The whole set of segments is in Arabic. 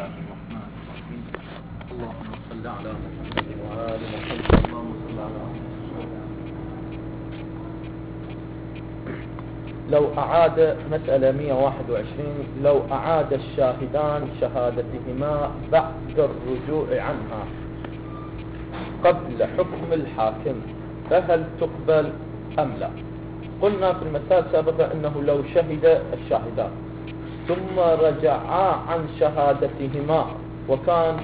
الله الرحمن الرحيم. اللهم صل على محمد وآل محمد. اللهم صل على لو أعاد مسألة 121 لو أعاد الشاهدان شهادتهما بعد الرجوع عنها قبل حكم الحاكم فهل تقبل أم لا؟ قلنا في المسألة السابقة أنه لو شهد الشاهدان ثم رجعا عن شهادتهما وكان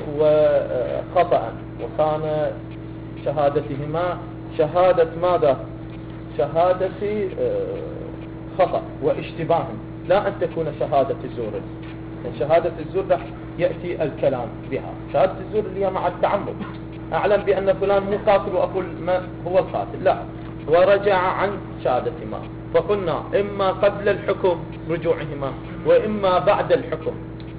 خطأ وكان شهادتهما شهادة ماذا؟ شهادة خطأ واشتباه، لا أن تكون شهادة الزور. شهادة الزور رح يأتي الكلام بها. شهادة الزور اللي هي مع التعمد، أعلم بأن فلان مو قاتل وأقول ما هو القاتل، لا، ورجع عن شهادتهما. فقلنا إما قبل الحكم رجوعهما وإما بعد الحكم،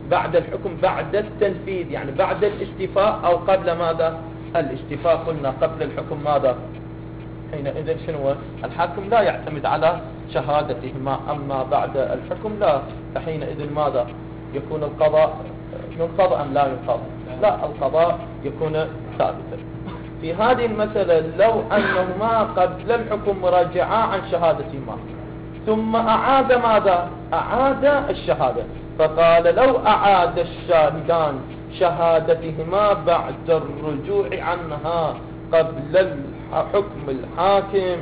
بعد التنفيذ، يعني بعد الاستيفاء أو قبل ماذا؟ الاستيفاء. قلنا قبل الحكم ماذا؟ حينئذ شنو؟ الحاكم لا يعتمد على شهادتهما. أما بعد الحكم لا، فحينئذ ماذا؟ يكون القضاء ينقض أم لا ينقض؟ لا، القضاء يكون ثابتا. في هذه المسألة لو أنهما قبل الحكم رجعا عن شهادتهما ثم أعاد ماذا؟ أعاد الشهادة، فقال لو أعاد الشاهدان شهادتهما بعد الرجوع عنها قبل حكم الحاكم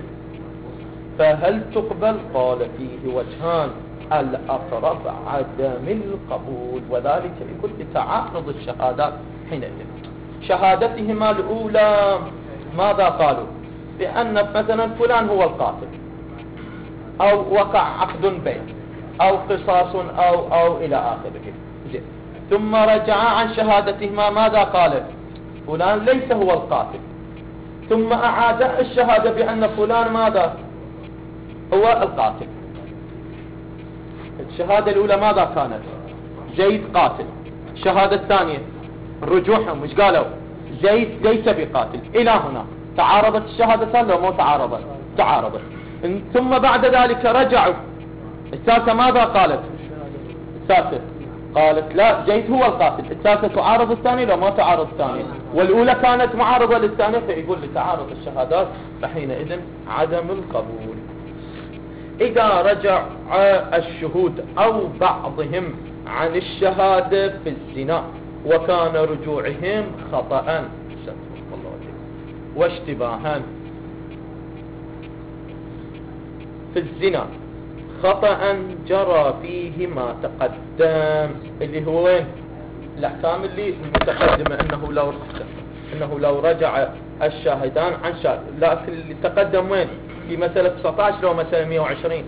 فهل تقبل؟ قال فيه وجهان، الأقرب عدم القبول، وذلك لكل تعارض الشهادات. حينئذ شهادتهما الأولى ماذا قالوا؟ بأن مثلا فلان هو القاتل أو وقع عقد بين أو قصاص أو إلى آخره. ثم رجع عن شهادتهما ماذا قال؟ فلان ليس هو القاتل. ثم أعاد الشهادة بأن فلان ماذا؟ هو القاتل. الشهادة الأولى ماذا كانت؟ زيد قاتل. الشهادة الثانية رجوعهم مش قالوا؟ زيد ليس بقاتل. إلى هنا تعارضت الشهادتان لو مو تعارضت؟ تعارضت. ثم بعد ذلك رجعوا. الثالثة ماذا قالت؟ الثالثة قالت لا، زيد هو القاتل. الثالثة تعارض الثانية لو ما تعارض الثانية، والأولى كانت معارضة للثانية، فيقول لتعارض الشهادات فحينئذ عدم القبول. إذا رجع الشهود أو بعضهم عن الشهادة في الزنا وكان رجوعهم خطأ واشتباها في الزنا خطأ جرى فيه ما تقدم، اللي هو وين؟ الأحكام اللي متقدمة، إنه لو رجع الشاهدان عن شاهد، لكن اللي تقدم وين؟ في مسألة 19 لو مسألة 120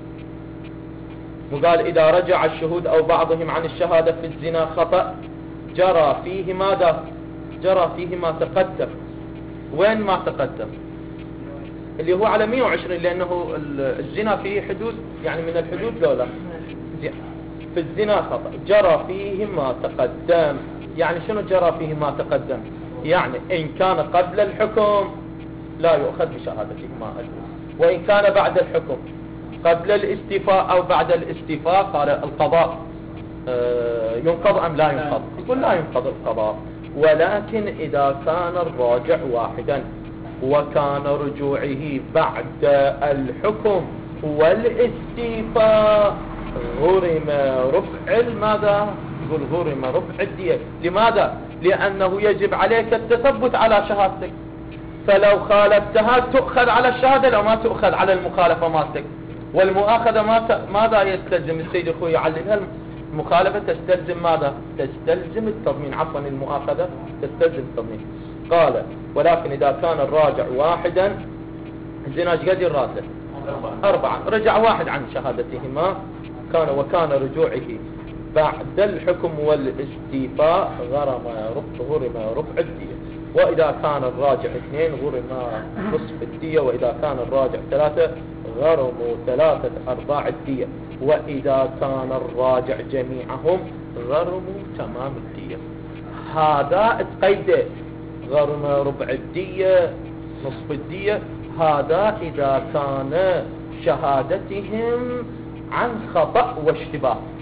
وقال إذا رجع الشهود أو بعضهم عن الشهادة في الزنا خطأ جرى فيه ماذا؟ جرى فيه ما تقدم. وين ما تقدم؟ اللي هو على 120، لأنه الزنا فيه حدود، يعني من الحدود لولا في الزنا خطأ جرى فيه ما تقدم. يعني شنو جرى فيه ما تقدم؟ يعني إن كان قبل الحكم لا يؤخذ بشهادتهما، وإن كان بعد الحكم قبل الاستيفاء أو بعد الاستيفاء قال القضاء ينقض أم لا ينقض؟ يقول لا ينقض القضاء، ولكن إذا كان الراجع واحدا وكان رجوعه بعد الحكم والاستيفاء غرم ربع ماذا؟ يقول غرم ربع الدية. لماذا؟ لأنه يجب عليك التثبت على شهادتك، فلو خالفتها تؤخذ على الشهادة، لو ما تؤخذ على المخالفة مالتك. والمؤاخذة ماذا يستلزم؟ السيد أخوي يعللها، المخالفة تستلزم ماذا؟ تستلزم التضمين، عفوا المؤاخذة تستلزم التضمين. قال ولكن إذا كان الراجع واحدا، الزنا قد الراتب 4 رجع واحد عن شهادتهما وكان رجوعه بعد الحكم والاستيفاء غرم ربع الدية، وإذا كان الراجع 2 غرم نصف الدية، وإذا كان الراجع 3 غرموا 3/4 الدية، وإذا كان الراجع جميعهم غرموا تمام الدية. هذا تقيده غرم ربع الدية نصف الدية، هذا إذا كان شهادتهم عن خطأ واشتباه.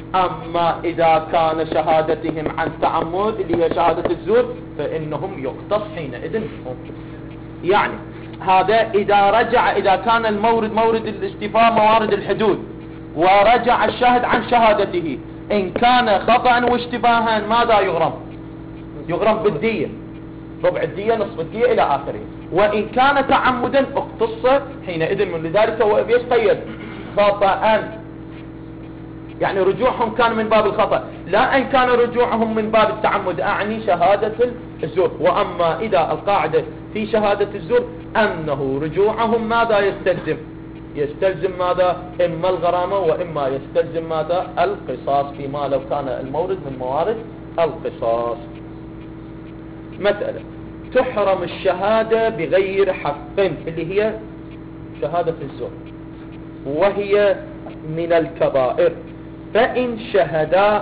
أما إذا كان شهادتهم عن تعمد اللي هي شهادة الزور فإنهم يقتص حينئذ منهم. يعني هذا إذا كان المورد مورد الاستيفاء موارد الحدود ورجع الشاهد عن شهادته، إن كان خطأ واشتباها ماذا يغرم؟ يغرم بالدية، ربع الدية نصف الدية إلى آخره. وإن كان تعمدا اقتص حينئذ من لذلك هو قيد خطأ، يعني رجوعهم كان من باب الخطأ لا أن كان رجوعهم من باب التعمد، أعني شهادة الزور. وأما إذا القاعدة في شهادة الزور أنه رجوعهم ماذا يستلزم ماذا؟ إما الغرامة وإما يستلزم ماذا؟ القصاص، فيما لو كان المورد من موارد القصاص. مسألة تحرم الشهادة بغير حق اللي هي شهادة الزور، وهي من الكبائر. فإن شهدا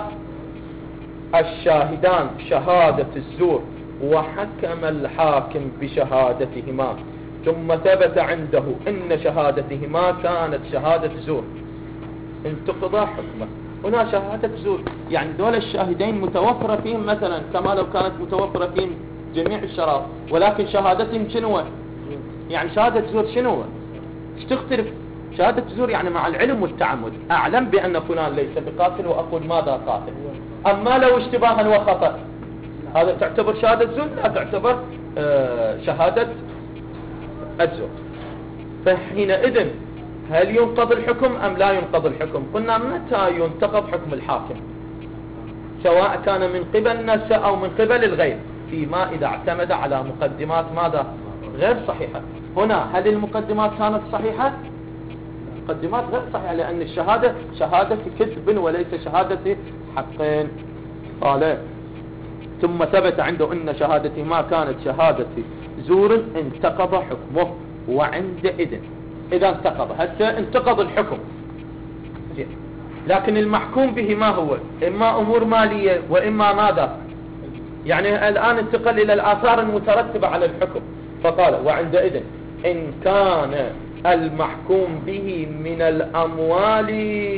الشاهدان شهادة الزور وحكم الحاكم بشهادتهما ثم ثبت عنده إن شهادتهما كانت شهادة زور، انتقضى حكمه. هنا شهادة زور يعني دول الشاهدين متوفرة فيهم مثلا كما لو كانت متوفرة فيهم جميع الشرائط، ولكن شهادتهم شنو؟ يعني شهادة زور شنو؟ تختلف. شهادة زور يعني مع العلم والتعمد، أعلم بأن فلان ليس بقاتل وأقول ماذا قاتل. أما لو اشتباها وخطأ هذا تعتبر شهادة زور؟ لا تعتبر شهادة الزور. فحينئذ هل ينقض الحكم أم لا ينقض الحكم؟ قلنا متى ينتقض حكم الحاكم، سواء كان من قبل نفسه أو من قبل الغير، فيما إذا اعتمد على مقدمات ماذا؟ غير صحيحة. هنا هل المقدمات كانت صحيحة؟ مقدمات غير صحيحة، لأن الشهادة شهادة كذب وليس شهادة حقين. قال ثم ثبت عنده أن شهادته ما كانت شهادة زور انتقض حكمه. وعندئذ إذا انتقض هسه انتقض الحكم، لكن المحكوم به ما هو؟ إما أمور مالية وإما ماذا؟ يعني الآن انتقل إلى الآثار المترتبة على الحكم. فقال وعندئذ إن كان المحكوم به من الأموال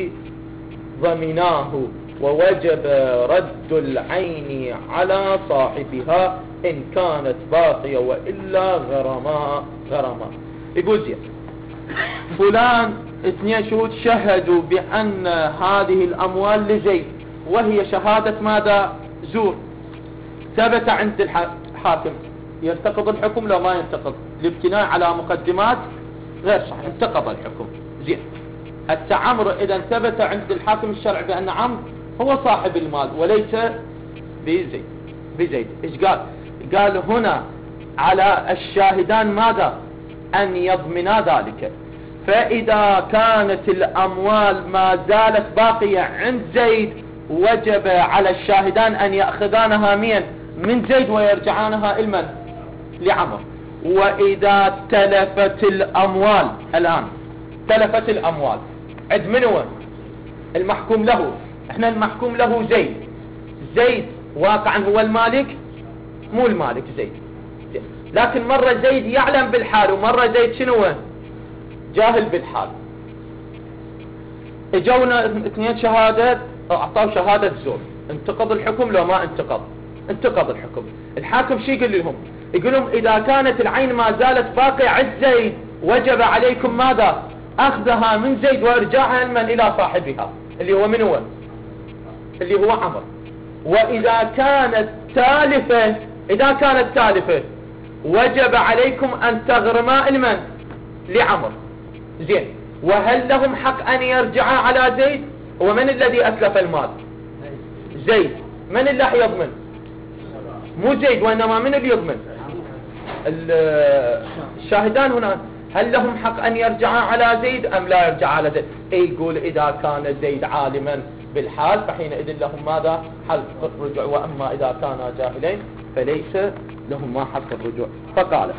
ضمناه ووجب رد العين على صاحبها إن كانت باقية وإلا غرما. يقول زين فلان 2 شهود شهدوا بأن هذه الأموال لزيد وهي شهادة ماذا؟ زور. ثبت عند الحاكم، ينتقض الحكم لو ما ينتقض؟ الابتناء على مقدمات غير صحيح، انتقض الحكم. زين التعمر إذا ثبت عند الحاكم الشرعي بأن عمرو هو صاحب المال وليس بزيد. إيش قال هنا على الشاهدان ماذا؟ أن يضمنا ذلك. فإذا كانت الأموال ما زالت باقية عند زيد وجب على الشاهدان أن يأخذانها من زيد ويرجعانها إلمن؟ لعمر. وإذا تلفت الأموال، الآن تلفت الأموال عند من هو؟ المحكوم له. احنا المحكوم له زيد واقعا هو المالك؟ مو المالك زيد، لكن مرة زيد يعلم بالحال ومرة زيد شنو هو؟ جاهل بالحال. اجونا 2 شهادات اعطوا شهادة زور، انتقض الحكم لو ما انتقض الحكم. الحاكم شي يقول لهم؟ يقول لهم إذا كانت العين ما زالت باقية عند زيد وجب عليكم ماذا؟ أخذها من زيد وإرجاعها إلى صاحبها اللي هو من هو؟ اللي هو عمر. وإذا كانت تالفة وجب عليكم أن تغرما لعمر. زين وهل لهم حق أن يرجعا على زيد؟ ومن الذي أتلف المال؟ زيد. من اللي يضمن؟ مو زيد وإنما من اللي يضمن؟ الشاهدان هنا هل لهم حق أن يرجعا على زيد أم لا يرجع على زيد؟ يقول إذا كان زيد عالما بالحال فحينئذ لهم ماذا؟ حق الرجوع، وأما إذا كانا جاهلين فليس لهم ما حق الرجوع. فقال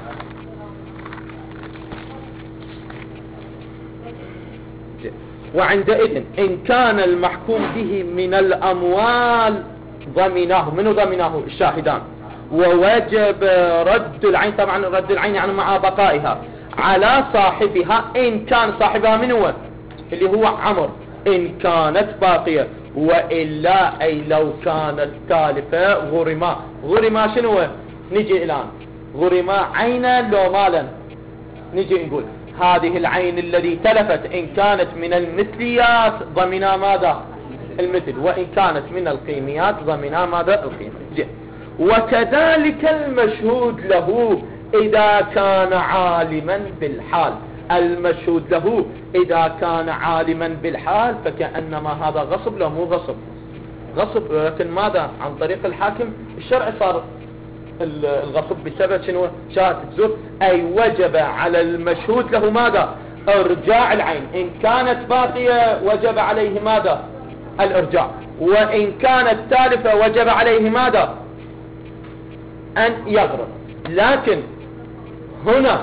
وعندئذ إن كان المحكوم به من الأموال ضمناه. منو ضمناه؟ الشاهدان. ووجب رد العين، طبعا رد العين يعني مع بقائها على صاحبها إن كان صاحبها من هو؟ اللي هو عمر. إن كانت باقية وإلا أي لو كانت تالفة غرما شنو نجي الآن غرما عينا لو مالا نجي نقول هذه العين الذي تلفت إن كانت من المثليات ضمنا ماذا المثل، وإن كانت من القيميات ضمنا ماذا القيمة. وكذلك المشهود له إذا كان عالما بالحال، المشهود له إذا كان عالما بالحال فكأنما هذا غصب له مو غصب، لكن ماذا عن طريق الحاكم الشرع صار الغصب بسبب شنو شهادة الزور، أي وجب على المشهود له ماذا ارجاع العين، إن كانت باقية وجب عليه ماذا الارجاع، وإن كانت تالفة وجب عليه ماذا أن يغرم. لكن هنا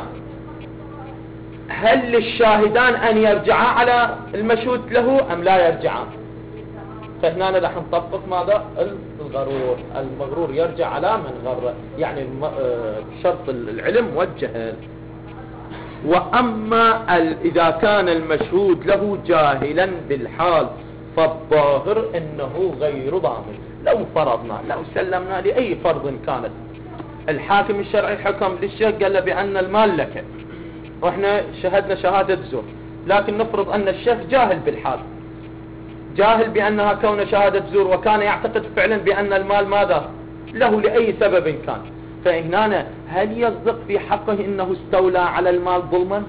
هل للشاهدان أن يرجعا على المشهود له أم لا يرجعان؟ فهنا راح نطبق ماذا الغرور، المغرور يرجع على من غره، يعني شرط العلم والجهل. وأما إذا كان المشهود له جاهلا بالحال فالظاهر أنه غير ضامن. لو فرضنا لو سلمنا لأي فرض كانت الحاكم الشرعي حكم للشيخ قال له بأن المال لك واحنا شهدنا شهادة زور، لكن نفرض أن الشيخ جاهل بالحال، جاهل بأنها كون شهادة زور وكان يعتقد فعلا بأن المال ماذا له لأي سبب كان، فهنا هل يصدق في حقه انه استولى على المال ظلما؟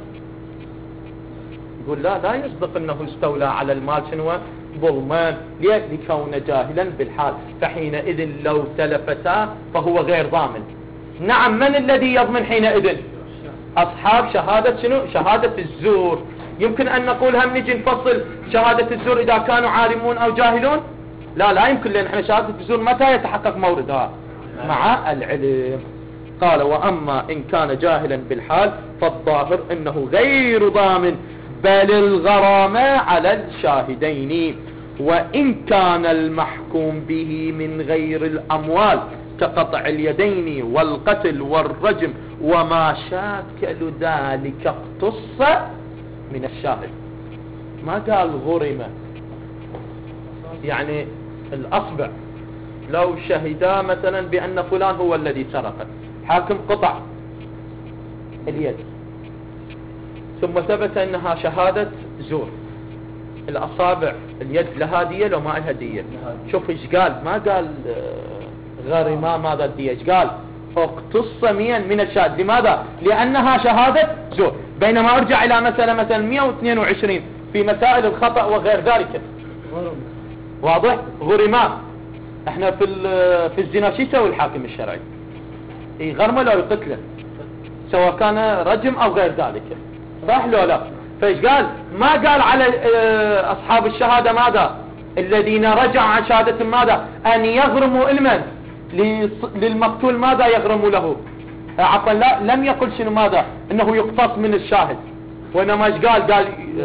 يقول لا يصدق انه استولى على المال شنو ظلما لكون جاهلا بالحال، فحينئذ لو تلفتا فهو غير ضامن. نعم، من الذي يضمن حينئذ؟ اصحاب شهادة شنو شهادة الزور. يمكن ان نقول هم نجي نفصل شهادة الزور اذا كانوا عالمون او جاهلون؟ لا يمكن، لان احنا شهادة الزور متى يتحقق موردها؟ مع العلم. قال واما ان كان جاهلا بالحال فالظاهر انه غير ضامن، بل الغرامة على الشاهدين. وان كان المحكوم به من غير الاموال كقطع اليدين والقتل والرجم وما شاكل ذلك اقتص من الشاهد. ما قال غرمة، يعني الأصبع لو شهدا مثلا بأن فلان هو الذي سرق، حاكم قطع اليد ثم ثبت أنها شهادة زور، الأصابع اليد لها دية لو ما لها دية. شوف ايش قال، ما قال غرما ماذا الدية، ايش قال اقتص من الشاهد. لماذا؟ لأنها شهادة زور. بينما ارجع إلى مثلا 122 في مسائل الخطأ وغير ذلك، واضح غرما. احنا في الزنا شو يسوي الحاكم الشرعي؟ يغرمه لو يقتله، سواء كان رجم او غير ذلك، صح لو لا؟ فايش قال؟ ما قال على اصحاب الشهادة ماذا الذين رجعوا عن شهادة ماذا ان يغرموا المن للمقتول، ماذا يغرموا له؟ عفوا لا، لم يقل شنو ماذا انه يقتص من الشاهد، وانما ايش قال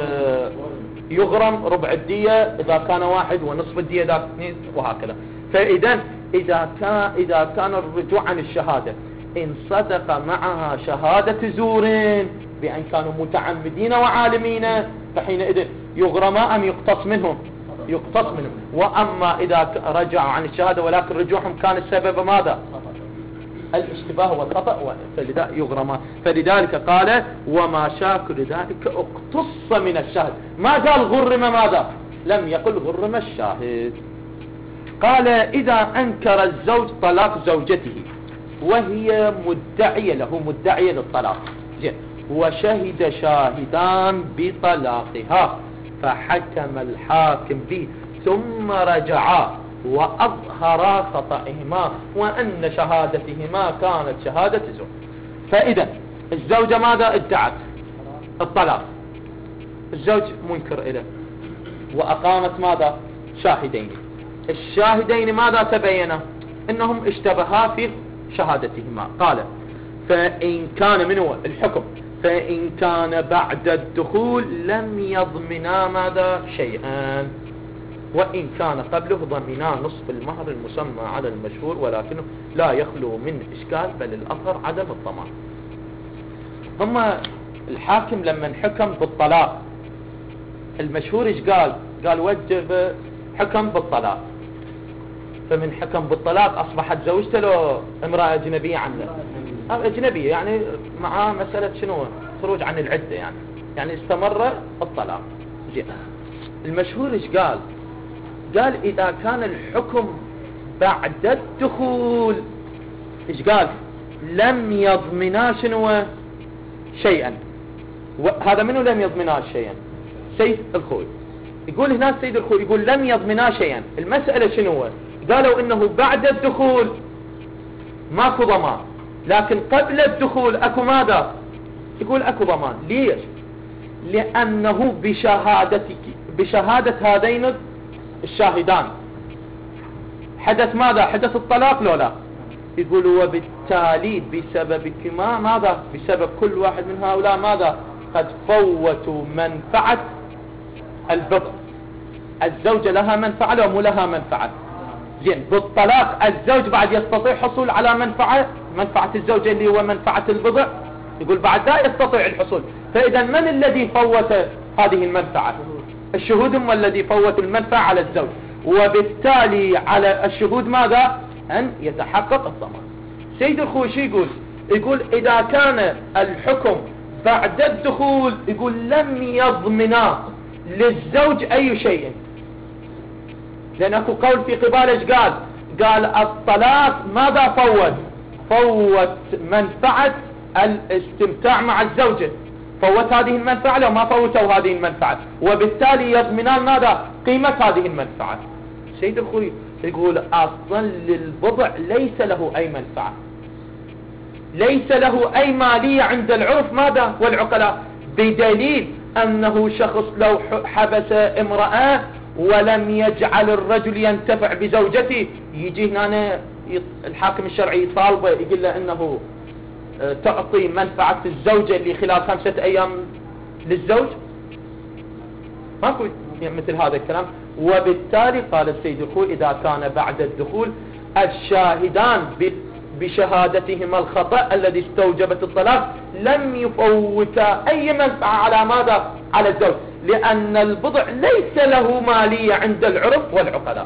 يغرم ربع الدية اذا كان واحد ونصف الدية اذا اثنين وهكذا. فاذا اذا كان الرجوع عن الشهادة ان صدق معها شهادة زور بان كانوا متعمدين وعالمين فحينئذ يغرم ام يقتص منهم؟ يقتص منهم. واما اذا رجعوا عن الشهادة ولكن رجوعهم كان السبب ماذا؟ الاشتباه والخطأ، فلذا يغرم. فلذلك قال وما شاكل ذلك اقتص من الشاهد، ما قال غرم ماذا؟ لم يقل غرم الشاهد. قال إذا أنكر الزوج طلاق زوجته وهي مدعية له، مدعية للطلاق، وشهد شاهدان بطلاقها فحكم الحاكم به ثم رجعا وأظهرا خطئهما وأن شهادتهما كانت شهادة زور. فإذا الزوجة ماذا ادعت؟ الطلاق، الزوج منكر إليه وأقامت ماذا؟ شاهدين. الشاهدين ماذا تبينا؟ إنهم اشتبها في شهادتهما. قال فإن كان منه الحكم، فإن كان بعد الدخول لم يضمنا ماذا؟ شيئا، وإن كان قبله ضمنا نصف المهر المسمى على المشهور، ولكنه لا يخلو من إشكال، بل الأظهر عدم الضمان. هم الحاكم لما حكم بالطلاق المشهور ايش قال؟ قال وجب حكم بالطلاق، فمن حكم بالطلاق أصبحت زوجته له امرأة أجنبية عنه، أجنبية يعني مع مسألة شنو خروج عن العدة، يعني استمر الطلاق. المشهور إيش قال؟ قال إذا كان الحكم بعد الدخول، إيش قال؟ لم يضمنا شنو شيئا. هذا منه لم يضمنا شيئا؟ سيد الخوي. يقول هنا سيد الخوي يقول لم يضمنا شيئا. المسألة شنو؟ قالوا إنه بعد الدخول ماكو ضمان، لكن قبل الدخول أكو ماذا؟ يقول أكو ضمان. ليش؟ لأنه بشهادة هذين الشاهدان حدث ماذا؟ حدث الطلاق لو لا؟ يقول وبالتالي بسببكما ماذا؟ بسبب كل واحد من هؤلاء ماذا؟ قد فوتوا منفعة البضع. الزوجة لها منفعة لو مو لها منفعة؟ زين، بالطلاق الزوج بعد يستطيع حصول على منفعة الزوجة اللي هو منفعة البضع؟ يقول بعد لا يستطيع الحصول. فإذا من الذي فوت هذه المنفعة؟ الشهود هم الذي فوت المنفعة على الزوج، وبالتالي على الشهود ماذا؟ أن يتحقق الضمان. سيد الخوشي يقول إذا كان الحكم بعد الدخول، يقول لم يضمنا للزوج أي شيء، لأن أكو قول في قبال إيش قال الطلاق ماذا فوت منفعة الاستمتاع مع الزوجة، فوت هذه المنفعة لو ما فوتوا هذه المنفعة، وبالتالي يضمنان ماذا؟ قيمة هذه المنفعة. سيد الخوي يقول أصلا للبضع ليس له أي منفعة، ليس له أي مالية عند العرف ماذا؟ والعقلاء، بدليل أنه شخص لو حبس امرأة ولم يجعل الرجل ينتفع بزوجته، يجي هنا الحاكم الشرعي يطالبه يقول له انه تعطي منفعة الزوجة اللي خلال 5 أيام للزوج، ماكو مثل هذا الكلام. وبالتالي قال السيد الخوي إذا كان بعد الدخول الشاهدان بشهادتهما الخطأ الذي استوجبت الطلاق لم يفوتا أي منفعة على ماذا؟ على الزوج، لأن البضع ليس له مالية عند العرف والعقلاء.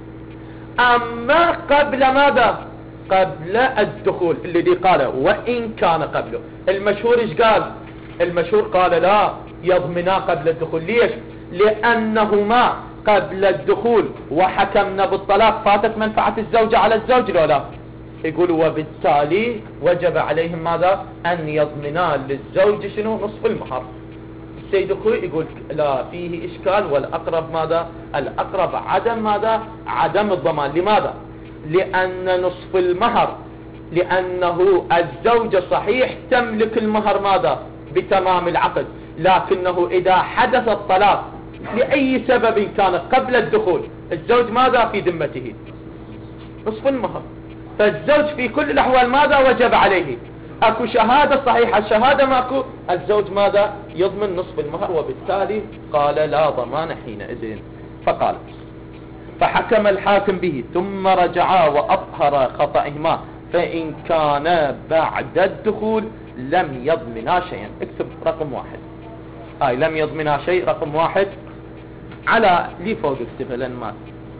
أما قبل ماذا؟ قبل الدخول الذي قال وإن كان قبله. المشهور إيش قال؟ المشهور قال لا يضمنا قبل الدخول. ليش؟ لأنهما قبل الدخول وحكمنا بالطلاق فاتت منفعة الزوجة على الزوج لو لا؟ يقول وبالتالي وجب عليهم ماذا؟ أن يضمنا للزوج شنو؟ نصف المهر. السيد الخوي يقول لا فيه إشكال، والأقرب ماذا؟ الأقرب عدم ماذا؟ عدم الضمان. لماذا؟ لأن نصف المهر، لأنه الزوجة صحيح تملك المهر ماذا؟ بتمام العقد، لكنه إذا حدث الطلاق لأي سبب كان قبل الدخول الزوج ماذا في ذمته؟ نصف المهر. فالزوج في كل الأحوال ماذا وجب عليه؟ أكو شهادة صحيحة، الشهادة ماكو، الزوج ماذا؟ يضمن نصف المهر. وبالتالي قال لا ضمان حينئذ. فقال فحكم الحاكم به ثم رجعا وأظهر خطئهما فإن كان بعد الدخول لم يضمنا شيئا. اكتب رقم 1. لم يضمنا شيء رقم 1 على لي فوق اكتبها لأن ما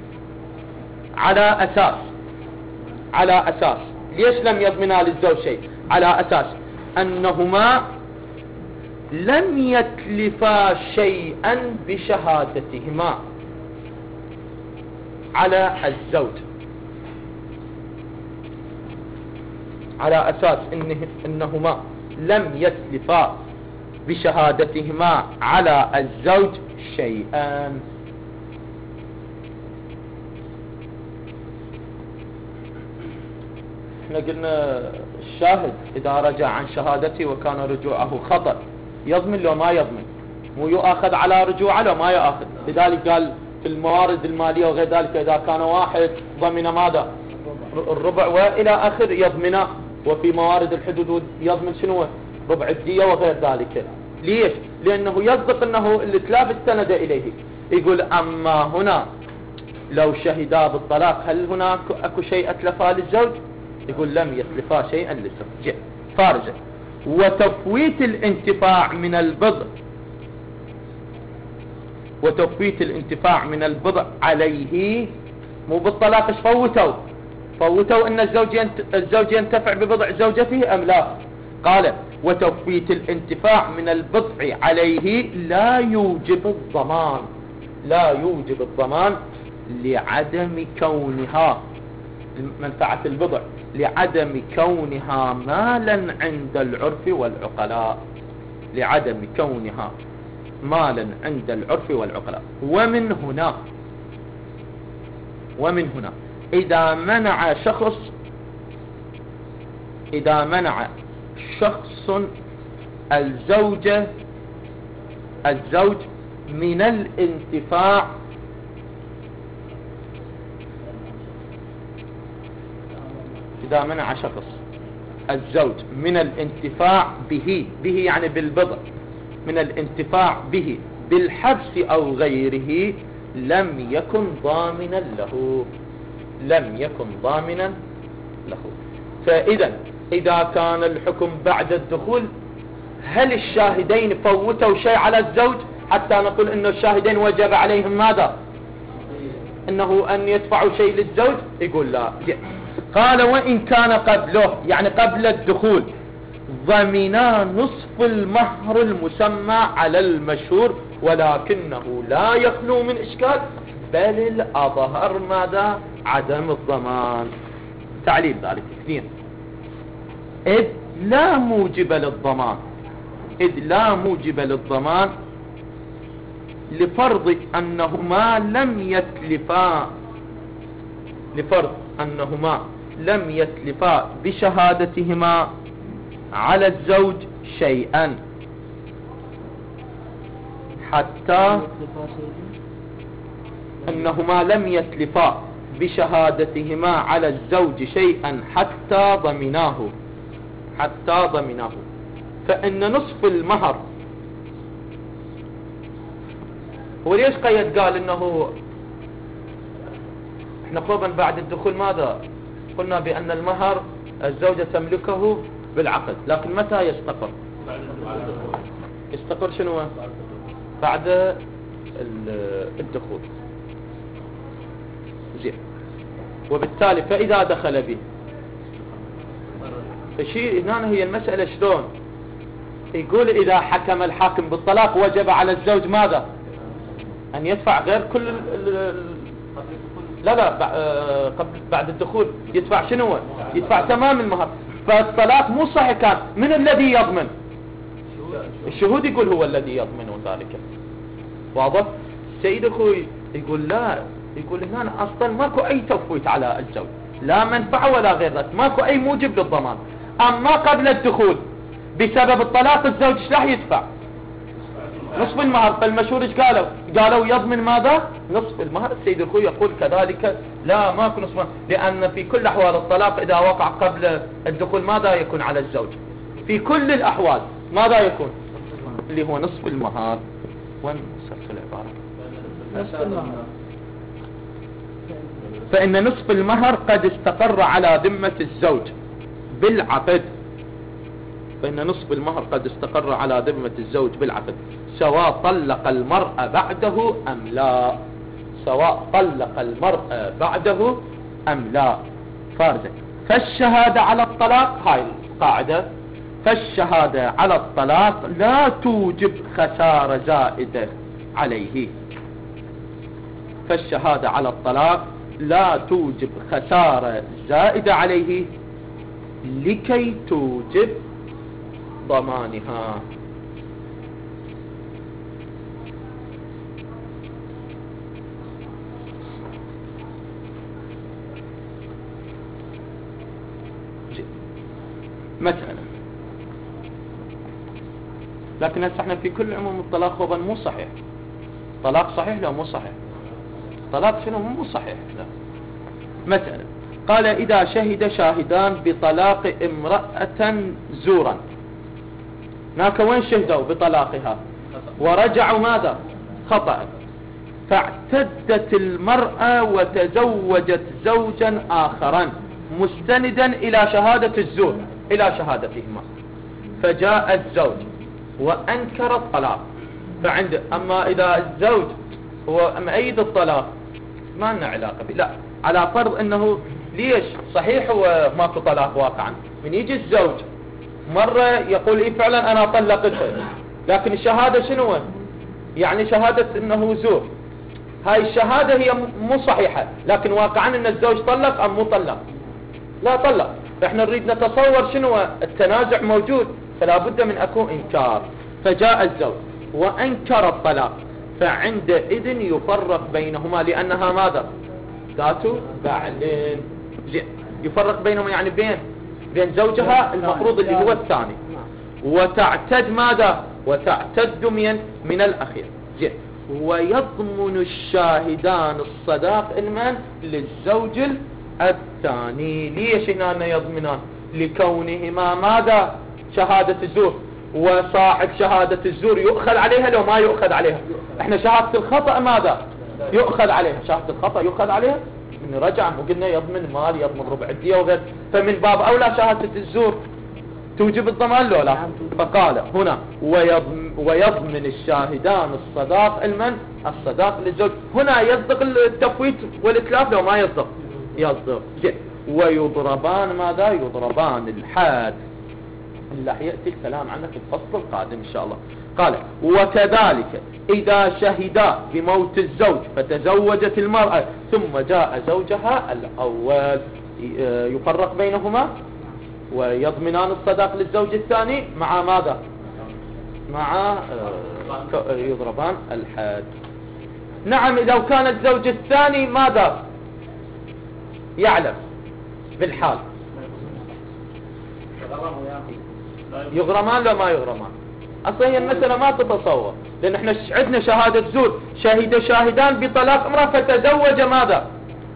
على أساس ليش لم يضمنا للزوج شيء؟ على أساس أنهما لم يتلفا شيئا بشهادتهما على الزوج، على أساس إنهما لم يتلفا بشهادتهما على الزوج شيئا. احنا قلنا الشاهد إذا رجع عن شهادته وكان رجوعه خطأ يضمن لو ما يضمن، مو يؤاخذ على رجوعه لو ما يؤاخذ. لذلك قال في الموارد المالية وغير ذلك إذا كان واحد ضمن ماذا؟ الربع وإلى آخر يضمن، وفي موارد الحدود يضمن شنو؟ ربع الدية وغير ذلك. ليش؟ لأنه يصدق أنه الإتلاف استند إليه. يقول أما هنا لو شهدا بالطلاق هل هناك أكو شيء أتلفا للزوج؟ يقول لم يتلفا شيئا للزوج. فارجة وتفويت الانتفاع من البضع وتفويت الانتفاع من البضع عليه، مو بالطلاق ايش فوتوا ان الزوج ينتفع ببضع زوجته ام لا؟ قال وتفويت الانتفاع من البضع عليه لا يوجب الضمان لعدم كونها منفعة البضع، لعدم كونها مالا عند العرف والعقلاء، لعدم كونها مالا عند العرف والعقلاء. ومن هنا إذا منع شخص الزوج من الانتفاع إذا منع شخص الزوج من الانتفاع به يعني بالبضع، من الانتفاع به بالحبس أو غيره لم يكن ضامنا له. فإذا إذا كان الحكم بعد الدخول، هل الشاهدين فوتوا شيء على الزوج حتى نقول إنه الشاهدين وجب عليهم ماذا؟ إنه أن يدفعوا شيء للزوج؟ يقول لا. قال وإن كان قبله يعني قبل الدخول ضمنا نصف المهر المسمى على المشهور، ولكنه لا يخلو من إشكال، بل الأظهر ماذا؟ عدم الضمان. تعليل ذلك 2 إذ لا موجب للضمان لفرض أنهما لم يتلفا بشهادتهما على الزوج شيئا حتى أنهما لم يتلفا بشهادتهما على الزوج شيئا حتى ضمناه. فإن نصف المهر، هو ليش قيد قال إنه احنا قربا بعد الدخول ماذا قلنا؟ بأن المهر الزوجة تملكه بالعقد، لكن متى يستقر شنو؟ بعد الدخول. زين. وبالتالي فإذا دخل به فشيء هنا هي المسألة شلون؟ يقول إذا حكم الحاكم بالطلاق وجب على الزوج ماذا؟ أن يدفع غير كل لا قبل بعد الدخول يدفع شنو؟ يدفع تمام المهر. فالطلاق مو صحيح كان، من الذي يضمن؟ الشهود يقول هو الذي يضمن ذلك. واضح؟ سيد أخوي يقول لا، يقول هنا أصلا ماكو أي تفويت على الزوج، لا منفعة ولا غير ذلك، ماكو أي موجب للضمان. أما قبل الدخول بسبب الطلاق الزوج ايش راح يدفع؟ نصف المهر. فالمشهور ايش قالوا يضمن ماذا؟ نصف المهر. السيد الخوي يقول كذلك لا، ماكو نصف المهر، لأن في كل أحوال الطلاق إذا وقع قبل الدخول ماذا يكون على الزوج؟ في كل الأحوال ماذا يكون؟ اللي هو نصف المهر. وين وصلت العبارة؟ نصف المهر. فإن نصف المهر قد استقر على ذمة الزوج بالعقد. فإن نصف المهر قد استقر على ذمة الزوج بالعقد، سواء طلق المرأة بعده أم لا. فارزة. فالشهادة على الطلاق، هاي القاعدة، فالشهادة على الطلاق لا توجب خسارة زائدة عليه. فالشهادة على الطلاق لا توجب خسارة زائدة عليه لكي توجب ضمانها. مثلا لكن هسه احنا في كل عموم الطلاق هو مو صحيح. طلاق صحيح لا مو صحيح. طلاق شنو مو صحيح لا. مثلا قال إذا شهد شاهدان بطلاق امرأة زورا، هناك وين شهدوا بطلاقها ورجعوا ماذا؟ خطأ. فاعتدت المرأة وتزوجت زوجا آخرا مستندا إلى شهادة الزور، إلى شهادتهما، فجاء الزوج وأنكر الطلاق. أما إذا الزوج هو مؤيد الطلاق ما لنا علاقة به، لا، على فرض انه ليش صحيح هو ماكو طلاق واقعا، من يجي الزوج مرة يقول إيه فعلا انا طلقتها، لكن الشهادة شنو يعني شهادة انه زور، هاي الشهادة هي مو صحيحة، لكن واقعا ان الزوج طلق ام مو طلق؟ لا طلق. فاحنا نريد نتصور شنو التنازع موجود، فلا بد من اكون انكار. فجاء الزوج وانكر الطلاق، فعندئذ يفرق بينهما، لانها ماذا؟ ذات بعلين. يفرق بينهما يعني بين زوجها المفروض اللي هو الثاني، وتعتد ماذا؟ وتعتد من الاخير. ويضمن الشاهدان الصداق المن للزوج الثاني. ليش هنا يضمنان؟ لكونهما ماذا؟ شهادة الزور، وصاحب شهادة الزور يؤخذ عليها لو ما يؤخذ عليها. احنا شهادة الخطأ ماذا؟ يؤخذ عليها، شهادة الخطأ يؤخذ عليها من رجع، وقلنا يضمن مال، يضمن ربع الدية وغير، فمن باب اولى شهادة الزور توجب الضمان لو لا. فقال هنا ويضمن الشاهدان الصداق المن؟ الصداق للزوج. هنا يصدق التفويت والاتلاف لو ما يصدق؟ يصدق. ويضربان ماذا؟ يضربان الحاد، اللي يأتي الكلام عنه في الفصل القادم إن شاء الله. قال وكذلك إذا شهدا بموت الزوج فتزوجت المرأة ثم جاء زوجها الأول، يفرق بينهما ويضمنان الصداق للزوج الثاني مع ماذا؟ مع يضربان الحد. نعم إذا كان الزوج الثاني ماذا؟ يعلم بالحال، يغرمان لو ما يغرمان؟ اصلا هي المسألة ما تتصور، لان احنا عندنا شهادة زور، شهد شاهدان بطلاق امرأة فتزوج ماذا؟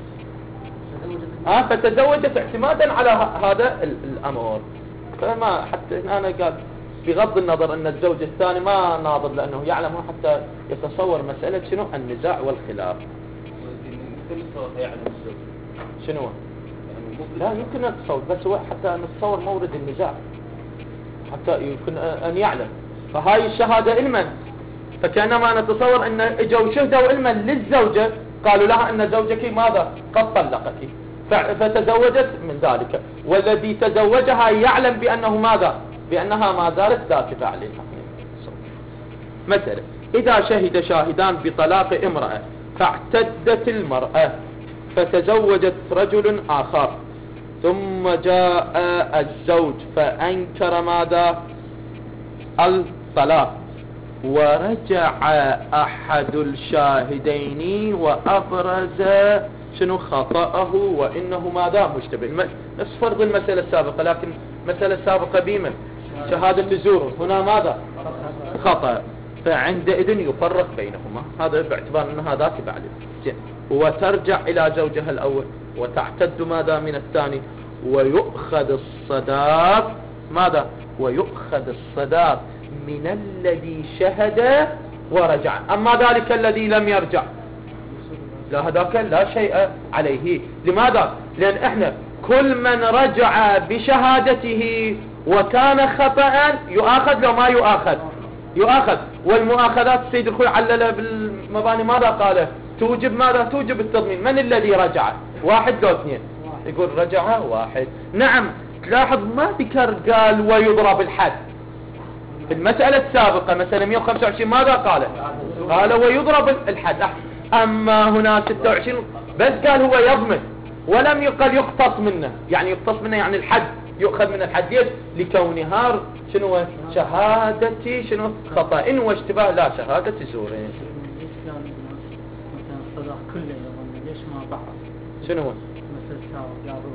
فتزوجت اعتمادا على هذا الامر. فما حتى انا قال بغض النظر ان الزوج الثاني ما ناظر لانه يعلم، حتى يتصور مسألة شنو النزاع والخلاف. شنو لا يمكن نتصور، بس هو حتى نتصور مورد النزاع حتى يمكن ان يعلم. فهاي الشهادة علما، فكانما نتصور ان اجوا شهدوا علما للزوجة، قالوا لها ان زوجك ماذا؟ قد طلقك، فتزوجت من ذلك، والذي تزوجها يعلم بانه ماذا؟ بانها ما زالت ذات فعل. مثلا اذا شهد شاهدان بطلاق امرأة فاعتدت المرأة فتزوجت رجل آخر، ثم جاء الزوج فأنكر ماذا؟ الطلاق، ورجع أحد الشاهدين وأبرز شنو خطأه وإنه ماذا؟ مشتبه. نفس فرض المسألة السابقة، لكن المسألة السابقة بمن؟ شهادة الزور، هنا ماذا؟ خطأ، فعندئذ يفرق بينهما، هذا باعتبار أنها ذات بعد، وترجع إلى زوجها الأول وتعتد ماذا من الثاني، ويؤخذ الصداق ماذا؟ ويؤخذ الصداق من الذي شهد ورجع. أما ذلك الذي لم يرجع لا، هذاك لا شيء عليه. لماذا؟ لأن احنا كل من رجع بشهادته وكان خطأ يؤاخذ لو ما يؤاخذ؟ يؤاخذ. والمؤاخذات السيد الخوي علل بالمباني ماذا قال؟ توجب ماذا؟ توجب التضمين. من الذي رجع؟ واحد لو اثنين؟ يقول رجع واحد. نعم، تلاحظ ما ذكر قال ويضرب الحد. في المسألة السابقة مثلا 125 ماذا قال؟ قال ويضرب الحد. أما هنا 26 بس قال هو يضمن، ولم يقل يقتص منه، يعني يقتص منه يعني الحد يؤخذ من الحد. لكونها شنو؟ شهادتي شنو؟ خطأ واشتباه، لا شهادة زورين. مثلا الصداق كله ليش ما بعض؟ شنو هو؟ مثلا قالوا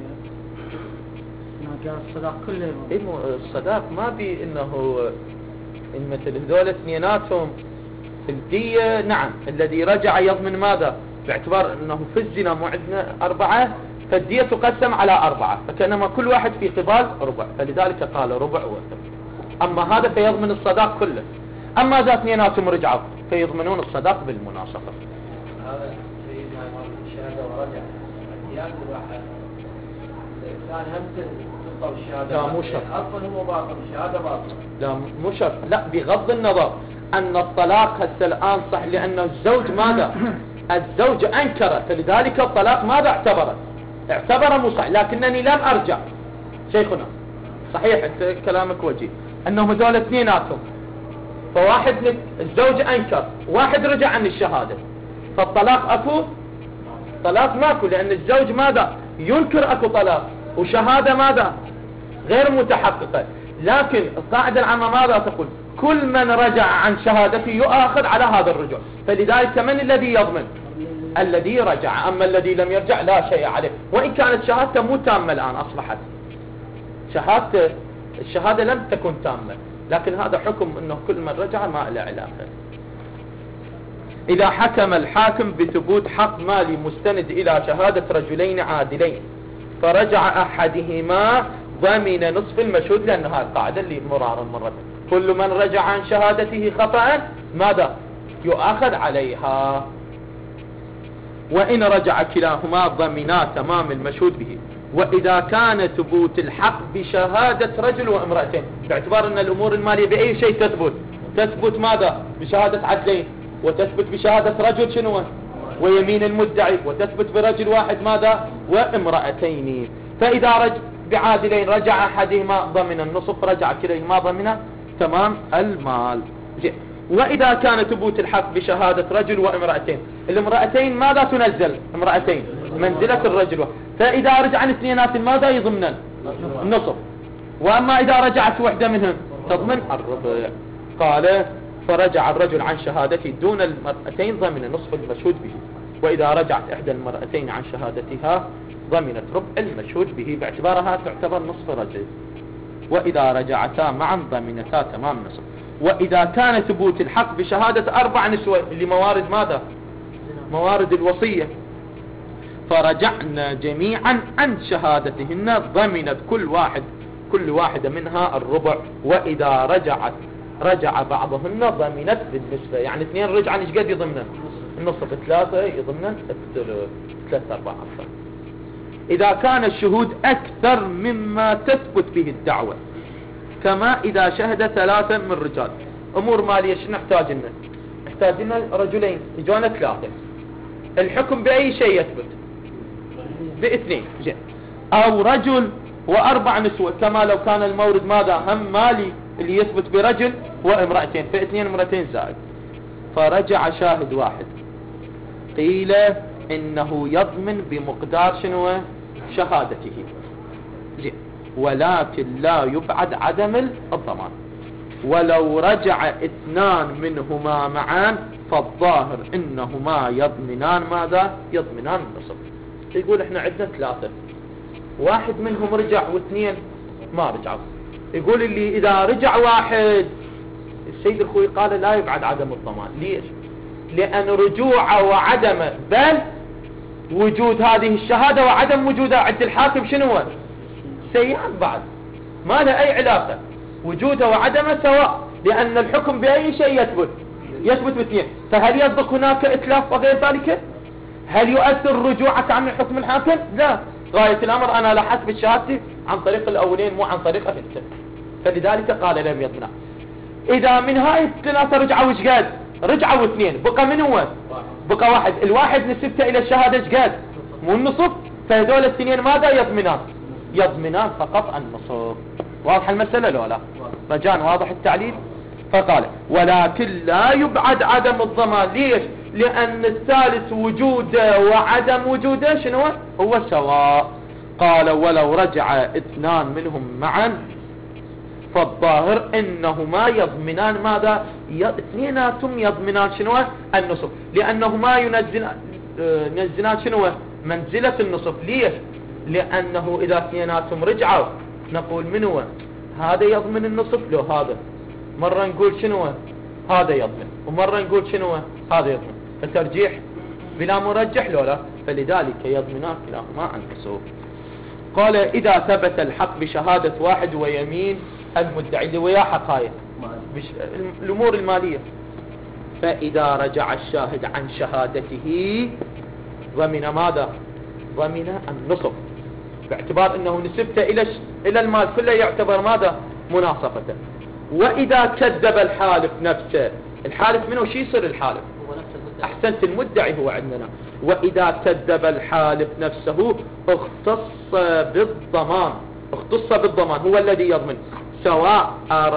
قال الصداق كله. الصداق ما بي انه مثل هذول اثنيناتهم في الدية. نعم الذي رجع يضمن ماذا؟ باعتبار انه في الزنا مو عندنا 4، فالدية تقسم على 4، فكانما كل واحد في قبال ربع، فلذلك قال ربع وثلث. اما هذا فيضمن الصداق كله. اما اذا اثنيناتهم رجعوا فيضمنون الصداق بالمناصفة. هذا سيدنا امام الشهادة ورجع الديات الواحد الثاني هم تبطل الشهادة. لا مو شرط، اصلا هو باطل الشهادة باطل. لا مو شرط، لا بغض النظر أن الطلاق هسه الآن صح، لأن الزوج ماذا؟ الزوج أنكر، فلذلك الطلاق ماذا اعتبر مصح، لكنني لم أرجع. شيخنا صحيح انت كلامك وجيه انهم هذول اثنيناتهم، فواحد الزوج انكر، واحد رجع عن الشهادة، فالطلاق اكو؟ طلاق ماكو، لان الزوج ماذا؟ ينكر اكو طلاق، وشهادة ماذا؟ غير متحققة. لكن القاعدة العامة ماذا تقول؟ كل من رجع عن شهادته يؤاخذ على هذا الرجوع، فلذلك من الذي يضمن؟ الذي رجع، اما الذي لم يرجع لا شيء عليه، وان كانت شهادته مو تامة الان، اصبحت الشهادة لم تكن تامة، لكن هذا حكم انه كل من رجع ما له علاقة. اذا حكم الحاكم بثبوت حق مالي مستند الى شهادة رجلين عادلين فرجع احدهما ضمن نصف المشهود، لان هذه القاعدة اللي مرة كل من رجع عن شهادته خطأ ماذا؟ يؤاخذ عليها. وإن رجع كلاهما ضمنا تمام المشهود به. وإذا كان ثبوت الحق بشهادة رجل وامرأتين، باعتبار أن الأمور المالية بأي شيء تثبت ماذا؟ بشهادة عدلين، وتثبت بشهادة رجل شنو؟ ويمين المدعي، وتثبت برجل واحد ماذا؟ وامرأتين. فإذا بعادلين رجع أحدهما ضمن النصف، رجع كليهما ضمن تمام المال. وإذا كان ثبوت الحق بشهادة رجل وامرأتين، الامرأتين ماذا تنزل؟ امرأتين منزلة الرجل، فإذا رجع عن اثنينات ماذا يضمن؟ النصف. وأما إذا رجعت وحدة منهم تضمن الربع. قال فرجع الرجل عن شهادته دون المرأتين ضمن نصف المشهود به، وإذا رجعت إحدى المرأتين عن شهادتها ضمنت ربع المشهود به، باعتبارها تعتبر نصف رجل. وإذا رجعتا معا ضمنتا تمام نصف. وإذا كان ثبوت الحق بشهادة 4 نسوة، اللي موارد ماذا؟ موارد الوصية، فرجعنا جميعا عن شهادتهن ضمنت كل واحدة منها الربع. وإذا رجع بعضهن ضمنت بالنسبة، يعني 2 رجعا ايش قد يضمن؟ النصف، 3 يضمن الثلث، 3/4 أكثر. إذا كان الشهود أكثر مما تثبت به الدعوة، كما إذا شهد 3 من رجال. أمور مالية شنو نحتاج لنا؟ نحتاج لنا رجلين، يجونا 3. الحكم بأي شيء يثبت؟ ب2. أو رجل و4 نسوة، كما لو كان المورد ماذا؟ هم مالي اللي يثبت برجل وامرأتين، ف2 امرأتين زائد. فرجع شاهد واحد، قيل إنه يضمن بمقدار شنو؟ شهادته، ولكن لا يبعد عدم الضمان. ولو رجع 2 منهما معا فالظاهر إنهما يضمنان ماذا؟ يضمنان النصف. يقول احنا عندنا 3، واحد منهم رجع و2 ما رجعوا. يقول اللي إذا رجع واحد، السيد الخوي قال لا يبعد عدم الضمان. ليش؟ لأن رجوعه وعدم بل وجود هذه الشهادة وعدم وجودها عند الحاكم شنو؟ سيئان بعد، ما له أي علاقة، وجوده وعدمه سواء، لأن الحكم بأي شيء يثبت ب2. فهل يصدق هناك إتلاف وغير ذلك؟ هل يؤثر رجوعك عن الحكم الحاكم؟ لا، غاية الأمر أنا لحقت بالشهادة عن طريق الأولين مو عن طريق الثاني، فلذلك قال لم يضمن. إذا من هاي 3 رجعوا وش قد؟ رجعوا 2، بقى من هو؟ بقى واحد. الواحد نسبته إلى الشهادة ايش قد؟ مو النصف، فهذول 2 ماذا يضمنان؟ يضمنان فقط النصف. واضح المسألة لو لا؟ رجاء واضح التعليل. فقال ولكن لا يبعد عدم الضمان. ليش؟ لأن الثالث وجوده وعدم وجوده شنو هو سواء. قال ولو رجع 2 منهم معا فالظاهر إنهما يضمنان ماذا؟ 2 يضمنان شنو؟ النصف، لأنهما ينزلان شنو؟ منزلة النصف. ليش؟ لأنه إذا 2 رجعوا نقول من هو؟ هذا يضمن النصف لو هذا، مرة نقول شنو؟ هذا يضمن، ومرة نقول شنو؟ هذا يضمن، فترجيح بلا مرجح لو لا، فلذلك يضمنان كلاهما النصف. قال إذا ثبت الحق بشهادة واحد ويمين المدعي اللي وياه حقايق الأمور المالية، فإذا رجع الشاهد عن شهادته ضمن ماذا؟ ضمن النصف، باعتبار أنه نسبته إلى المال كله يعتبر ماذا؟ مناصفته. وإذا كذب الحالف نفسه الحالف منه شي يصير الحالف؟ هو نفس المدعي. أحسنت، المدعي هو عندنا. وإذا كذب الحالف نفسه اختص بالضمان، هو الذي يضمن، سواء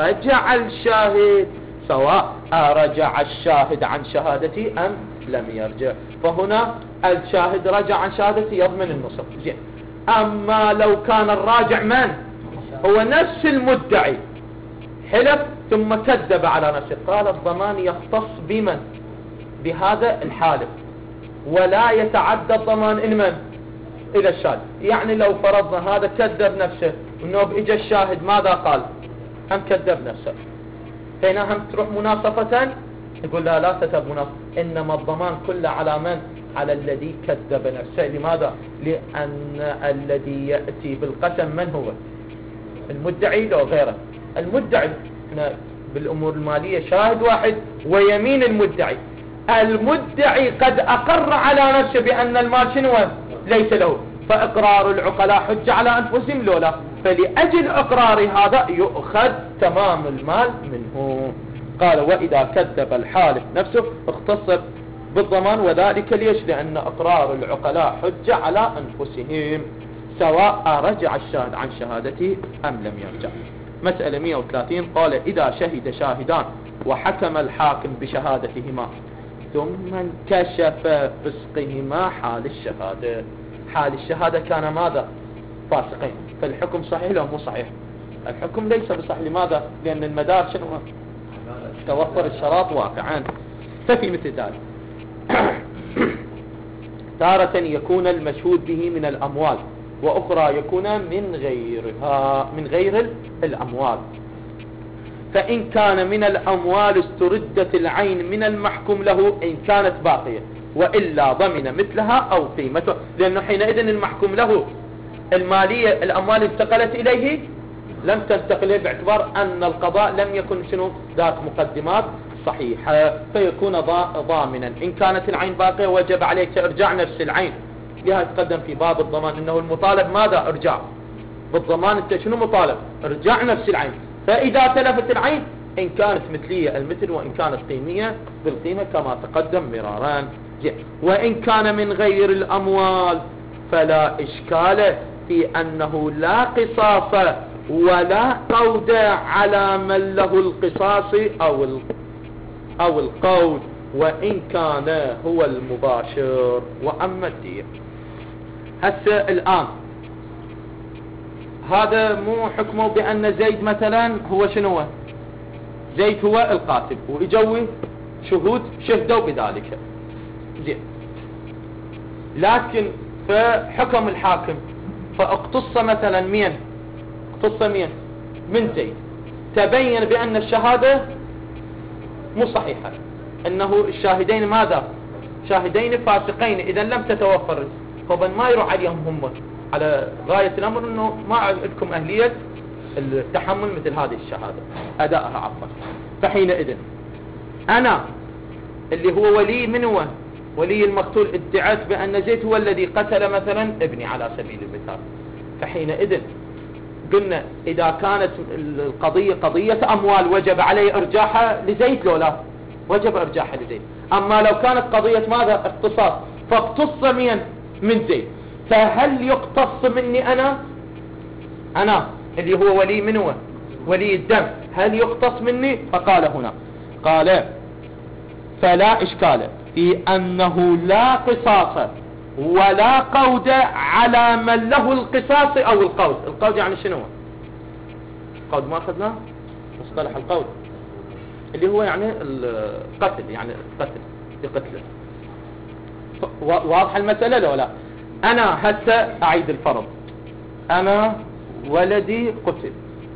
رجع الشاهد عن شهادتي أم لم يرجع. فهنا الشاهد رجع عن شهادتي يضمن النصف. زين. أما لو كان الراجع من هو نفس المدعي حلف ثم كذب على نفسه، قال الضمان يختص بمن؟ بهذا الحالف، ولا يتعدى الضمان إلى الشاهد. يعني لو فرضنا هذا كذب نفسه انه اجى الشاهد ماذا قال؟ هم كذب نفسه، هنا هم تروح مناصفة، يقول لا تتب مناصفة، انما الضمان كله على من؟ على الذي كذب نفسه. لماذا؟ لأن الذي يأتي بالقسم من هو؟ المدعي لو غيره. المدعي هنا بالأمور المالية شاهد واحد ويمين المدعي قد أقر على نفسه بأن المال شنو؟ ليس له، فإقرار العقلاء حجة على أنفسهم لولا، فلأجل إقرار هذا يؤخذ تمام المال منه. قال وإذا كذب الحالف نفسه اختص بالضمان، وذلك ليش؟ لأن إقرار العقلاء حجة على أنفسهم، سواء رجع الشاهد عن شهادته أم لم يرجع. مسألة 130 قال إذا شهد شاهدان وحكم الحاكم بشهادتهما ثم انكشف فسقهما حال الشهادة كان ماذا؟ فاسقين، فالحكم صحيح لو مو صحيح؟ الحكم ليس بصحيح. لماذا؟ لأن المدار شنو؟ توفر الشراط واقعا. ففي مثل ذلك تارة يكون المشهود به من الأموال، وأخرى يكون من غير الأموال. فإن كان من الأموال استردت العين من المحكوم له إن كانت باقية، وإلا ضمن مثلها أو قيمته، لأنه حينئذ المحكوم له المالية الأموال انتقلت إليه لم تنتقل باعتبار أن القضاء لم يكن شنو ذات مقدمات صحيحة، فيكون ضامنا. إن كانت العين باقية وجب عليك إرجاع نفس العين. لها تقدم في باب الضمان أنه المطالب ماذا؟ إرجاع. بالضمان أنت شنو مطالب؟ إرجاع نفس العين. فإذا تلفت العين إن كانت مثلية المثل، وإن كانت قيمية بالقيمة كما تقدم مرارا. وإن كان من غير الأموال فلا إشكال في أنه لا قصاص ولا قود على من له القصاص أو القود، وإن كان هو المباشر. وأما الدية هسه الآن هذا مو حكمه بأن زيد مثلا هو شنو؟ زيد هو القاتل، وإجوا شهود شهدوا بذلك. زين. لكن فحكم الحاكم فاقتص مثلا مين؟ اقتص مين؟ من زيد. تبين بأن الشهادة مو صحيحة، انه الشاهدين ماذا؟ شاهدين فاسقين، اذا لم تتوفر، طبعا ما يروح عليهم هم على غاية الامر انه ما عندكم اهلية التحمل مثل هذه الشهادة ادائها عفوا. فحينئذ انا اللي هو ولي، من هو ولي المقتول، ادعت بان زيد هو الذي قتل مثلا ابني على سبيل المثال، فحينئذ قلنا اذا كانت القضية قضية اموال وجب عليه ارجاحها لزيد لو لا؟ وجب ارجاحها لزيد. اما لو كانت قضية ماذا؟ اقتصاص، فاقتص من زيد، فهل يقتص مني انا اللي هو ولي، من هو ولي الدم، هل يقتص مني؟ فقال هنا قال فلا اشكال في انه لا قصاص ولا قود على من له القصاص او القود. القود يعني شنو؟ القود ما اخذناه مصطلح القود اللي هو يعني القتل، يعني القتل بقتله. واضح المسألة لو لا؟ انا هسه اعيد الفرض، انا ولدي قتل،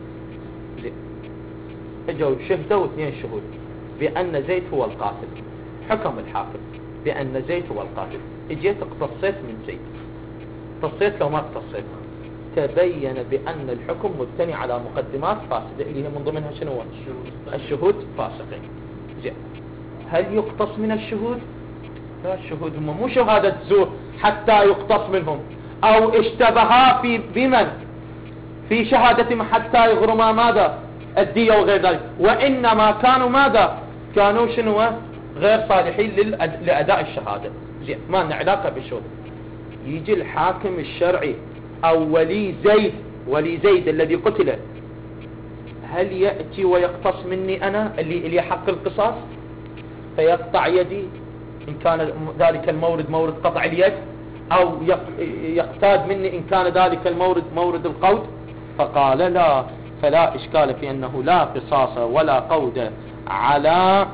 اجوا شهدوا 2 شهود بان زيد هو القاتل، حكم الحاكم بان زيد هو القاتل، اجيت اقتصيت من زيد، اقتصيت لو ما اقتصيت تبين بان الحكم مبتني على مقدمات فاسدة اللي هي من ضمنها شنو؟ الشهود فاسقين. زين، هل يقتص من الشهود؟ لا، الشهود هم مو شهادة زور حتى يقتص منهم، او اشتبها بمن؟ في شهادتهم حتى يغرما ماذا؟ الدية وغير ذلك، وانما كانوا ماذا؟ كانوا شنو غير صالحين لأداء الشهادة. زين ما لنا علاقة بالشهود. يجي الحاكم الشرعي أو ولي زيد الذي قتل، هل يأتي ويقتص مني أنا اللي حق القصاص فيقطع يدي إن كان ذلك المورد مورد قطع اليد، أو يقتاد مني إن كان ذلك المورد مورد القود؟ فقال لا، فلا إشكال في أنه لا قصاص ولا قود على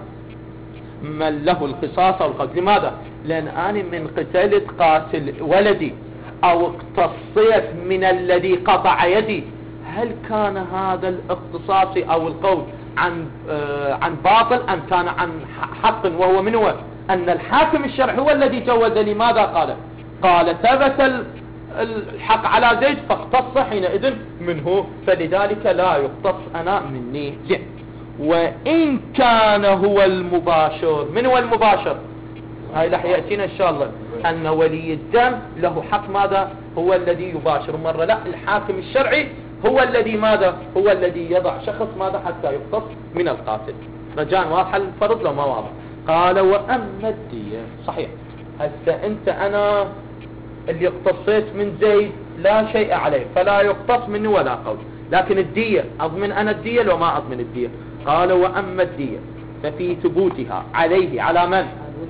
من له القصاص أو القود. لماذا؟ لأن أنا من قتلت قاتل ولدي أو اقتصيت من الذي قطع يدي، هل كان هذا الاقتصاص أو القول عن باطل أم كان عن حق؟ وهو من هو أن الحاكم الشرعي هو الذي جوز. لماذا؟ قال ثبت الحق على زيد فاقتص حينئذ منه، فلذلك لا يقتص أنا مني. زين. وإن كان هو المباشر، من هو المباشر؟ هاي رح يأتينا إن شاء الله أن ولي الدم له حق ماذا؟ هو الذي يباشر. مرة لا، الحاكم الشرعي هو الذي ماذا؟ هو الذي يضع شخص ماذا حتى يقتص من القاتل. رجاء واضح الفرض لو ما واضح؟ قال وأما الدية، صحيح هسه أنا اللي اقتصيت من زيد لا شيء عليه فلا يقتص منه ولا قول، لكن الدية أضمن أنا الدية لو ما أضمن الدية؟ قال وأما الدية ففي ثبوتها عليه، على من؟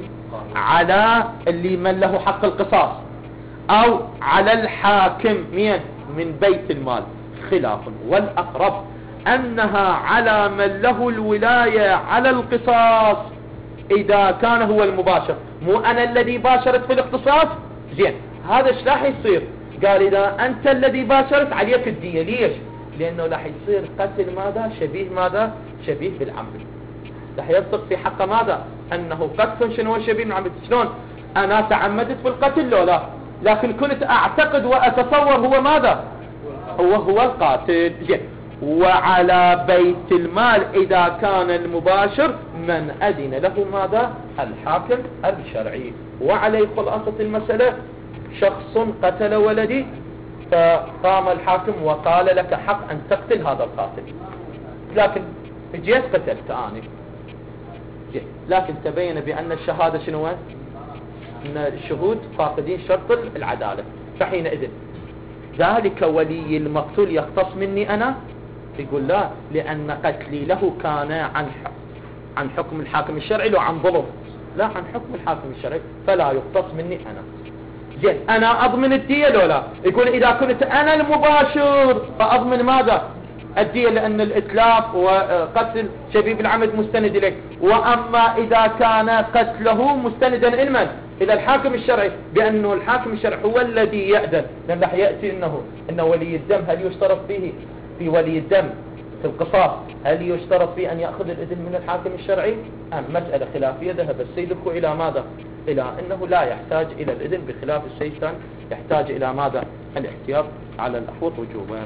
على اللي من له حق القصاص، أو على الحاكم من بيت المال خلاف، والأقرب أنها على من له الولاية على القصاص إذا كان هو المباشر. مو أنا الذي باشرت في الاقتصاص. زين، هذا ايش راح يصير؟ قال إذا أنت الذي باشرت عليك الدية. ليش؟ لأنه راح يصير قتل ماذا؟ شبيه بالعمد. راح يصدق في حق ماذا؟ أنه قتل شنو شبيه بالعمد. شلون؟ أنا تعمدت في القتل لو لا، لكن كنت أعتقد وأتصور هو ماذا؟ هو القاتل. زين. وعلى بيت المال إذا كان المباشر من أذن له ماذا؟ الحاكم الشرعي. وعليه خلاصة المسألة، شخص قتل ولدي فقام الحاكم وقال لك حق أن تقتل هذا القاتل، لكن جيت قتلت أنا، لكن تبين بأن الشهادة شنو؟ أن الشهود فاقدين شرط العدالة، فحينئذ ذلك ولي المقتول يختص مني أنا؟ يقول لا، لأن قتلي له كان عن حكم الحاكم الشرعي لو عن ظلم، لا عن حكم الحاكم الشرعي، فلا يختص مني أنا. زين، أنا أضمن الدية لو لا؟ يقول إذا كنت أنا المباشر فأضمن ماذا؟ الدية، لأن الإتلاف وقتل شبيه بالعمد مستند إليه. وأما إذا كان قتله مستندا إلى من؟ إلى الحاكم الشرعي، بأنه الحاكم الشرعي هو الذي يأذن. لأن رح يأتي إنه ولي الدم هل يشترط فيه في ولي الدم في القصاص هل يشترط فيه أن يأخذ الإذن من الحاكم الشرعي؟ مسألة خلافية. ذهب السيد إلى ماذا؟ إلى أنه لا يحتاج إلى الإذن، بخلاف السيد كان يحتاج إلى ماذا؟ الاحتياط على الأحوط وجوبا.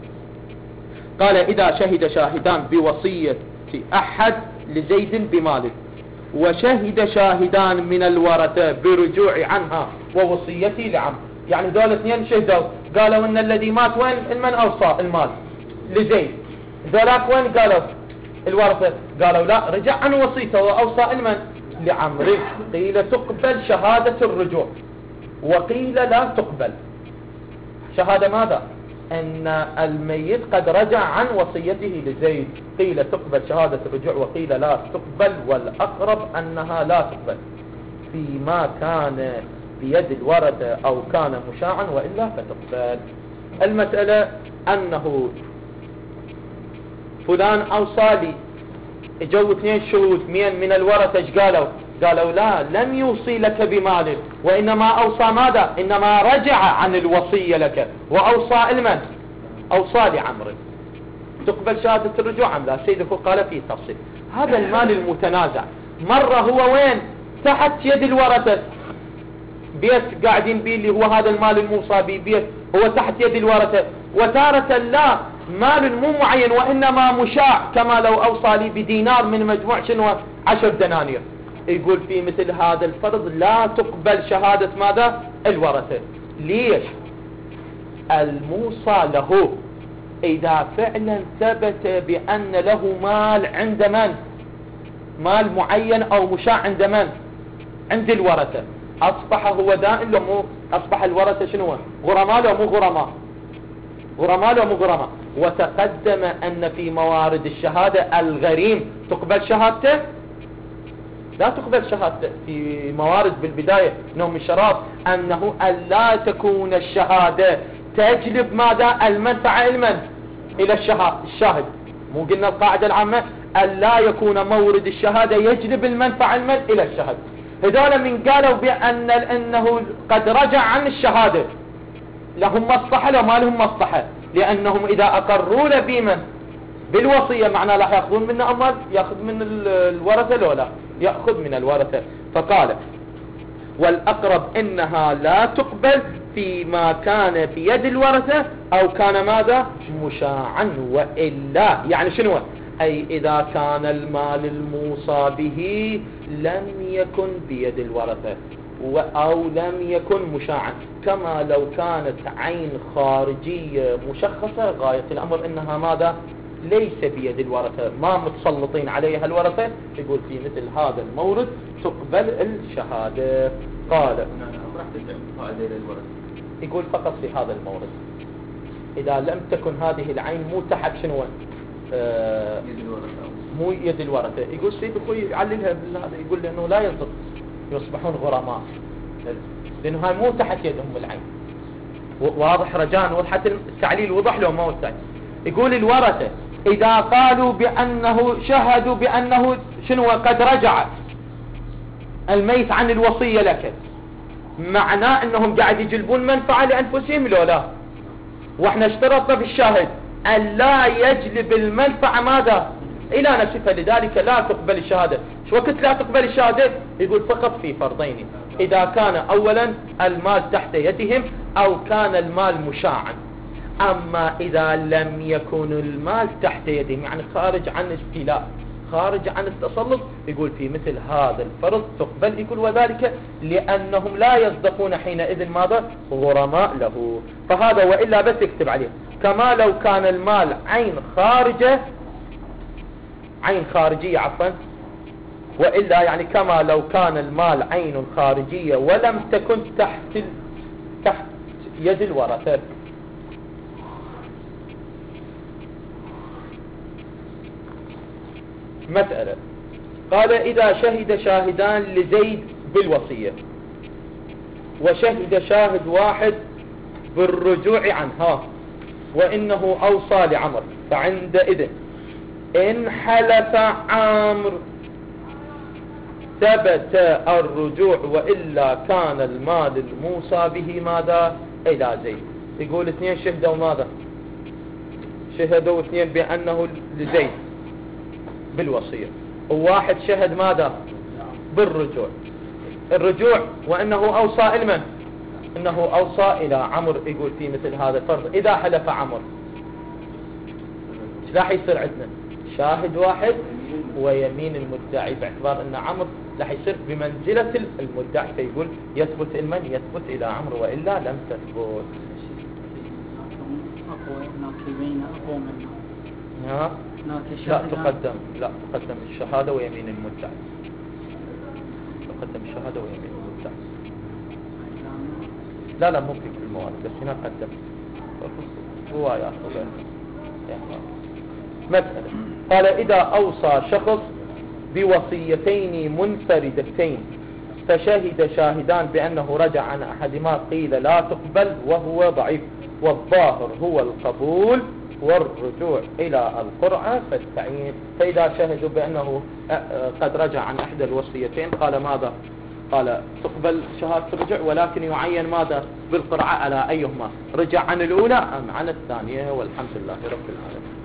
قال إذا شهد شاهدان بوصية أحد لزيد بماله، وشهد شاهدان من الورثة برجوع عنها ووصيته لعمه، يعني دول اثنين شهدوا قالوا ان الذي مات وين؟ من اوصى المال لزيد، ذولاك وين؟ قالوا الورثة، قالوا لا، رجع عن وصيته واوصى المن؟ لعمرو. قيل تقبل شهادة الرجوع، وقيل لا تقبل شهادة ماذا؟ ان الميت قد رجع عن وصيته لزيد. قيل تقبل شهادة الرجوع وقيل لا تقبل، والأقرب أنها لا تقبل فيما كان بيد الورثة أو كان مشاعا، وإلا فتقبل. المسألة أنه فلان أوصى لي، اجوا اثنين شهود من الورثة، ايش قالوا؟ قالوا لا، لم يوصي لك بماله، وإنما أوصى ماذا؟ إنما رجع عن الوصية لك وأوصى المن؟ أوصى لعمرو. تقبل شهادة الرجوع أم لا؟ سيدك قال فيه تفصيل. هذا المال المتنازع مرة هو وين؟ تحت يد الورثة، بيت قاعدين بيه اللي هو هذا المال الموصى به، بيت هو تحت يد الورثة، وتارة لا، مال مو معين وإنما مشاع، كما لو أوصى لي بدينار من مجموع شنو 10 دنانير. يقول في مثل هذا الفرض لا تقبل شهادة ماذا؟ الورثة. ليش؟ الموصى له إذا فعلا ثبت بأن له مال عند من؟ مال معين أو مشاع عند من؟ عند الورثة، أصبح هو دائن لو مو أصبح الورثة شنو؟ غرماء لو مو غرماء؟ غرماء لو مو غرماء. وتقدم أن في موارد الشهادة الغريم تقبل شهادته؟ لا تقبل شهادته. في موارد بالبداية نوم الشراب أنه ألا تكون الشهادة تجلب ماذا؟ المنفعة إلى الشاهد. مو قلنا القاعدة العامة ألا يكون مورد الشهادة يجلب المنفعة إلى الشاهد. هذول من قالوا بأن أنه قد رجع عن الشهادة لهم مصلحة لو ما لهم مصلحة، لأنهم إذا أقروا لبيمن بالوصية معناه لا يأخذون منه أموال، يأخذ من الورثة لو لا يأخذ من الورثة. فقال والأقرب إنها لا تقبل فيما كان بيد الورثة أو كان ماذا؟ مشاعا. وإلا يعني شنو؟ أي إذا كان المال الموصى به لم يكن بيد الورثة أو لم يكن مشاعا، كما لو كانت عين خارجية مشخصة غاية الأمر إنها ماذا؟ ليس بيد الورثة، ما متسلطين عليها الورثة، يقول في مثل هذا المورد تقبل الشهادة. قال يقول فقط في هذا المورد إذا لم تكن هذه العين مو تحت شنو؟ مو يد الورثة. يقول سيد أخوي يعللها بالهذا، يقول لأنه لا يصدق يصبحون غرماء لأنه هاي مو تحت يدهم العين. واضح رجاء؟ حتى التعليل وضح له ما هو التعليل. يقول الورثة إذا قالوا بأنه شهدوا بأنه شنو قد رجع الميت عن الوصية لك، معناه أنهم قاعد يجلبون منفعة لأنفسهم لو لا؟ وإحنا اشترطنا بالشاهد أن لا يجلب المنفعة ماذا؟ إلى نفسه، فلذلك لا تقبل الشهادة. شو وقت لا تقبل الشهادة؟ يقول فقط في فرضين: إذا كان أولا المال تحت يدهم أو كان المال مشاعا. أما إذا لم يكن المال تحت يدهم يعني خارج عن استيلاء خارج عن التسلط، يقول في مثل هذا الفرض تقبل. يقول وذلك لأنهم لا يصدقون حينئذ ماذا؟ غرماء له. فهذا وإلا بس يكتب عليه كما لو كان المال عين خارجية عفوا، وإلا يعني كما لو كان المال عين خارجية ولم تكن تحت يد الورثة. مسألة قال إذا شهد شاهدان لزيد بالوصية وشهد شاهد واحد بالرجوع عنها وإنه أوصى لعمر، فعندئذ إن حلف عامر ثبت الرجوع، وإلا كان المال الموصى به ماذا؟ إلى زيد. يقول اثنين شهدوا ماذا؟ شهدوا اثنين بأنه لزيد بالوصية، وواحد شهد ماذا؟ بالرجوع. الرجوع وأنه أوصى إلى من؟ إنه أوصى إلى عمر. يقول في مثل هذا الفرض إذا حلف عمر ايش راح يصير عندنا؟ شاهد واحد ويمين المدعي، باعتبار أن عمر راح يصير بمنزلة المدعي، فيقول يثبت المن يثبت إلى عمر وإلا لم تثبت. لا تقدم الشهادة ويمين المدعي. تقدم الشهادة ويمين المدعي. لا مو في كل الموارد، بس هنا قدم روايات. مسألة قال إذا أوصى شخص بوصيتين منفردتين فشهد شاهدان بأنه رجع عن أحدهما، قيل لا تقبل وهو ضعيف، والظاهر هو القبول والرجوع إلى القرعة فالتعيين. فإذا شهدوا بأنه قد رجع عن إحدى الوصيتين قال ماذا؟ قال تقبل شهادة الرجوع، ولكن يعين ماذا؟ بالقرعة على أيهما رجع عن الأولى أم عن الثانية. والحمد لله رب العالمين.